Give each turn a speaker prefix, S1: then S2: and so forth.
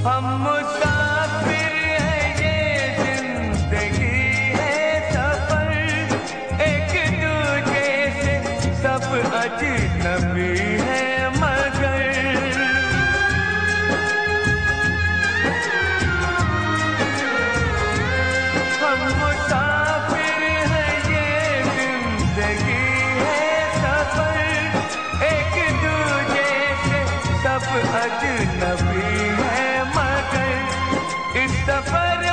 S1: हम मुसाफिर हैं, ये जिंदगी है सफर, एक दूजे से सब अजनबी है मगर। हम मुसाफिर हैं, ये जिंदगी है सफर, एक दूजे से सब अजनबी है मगर। इस सफर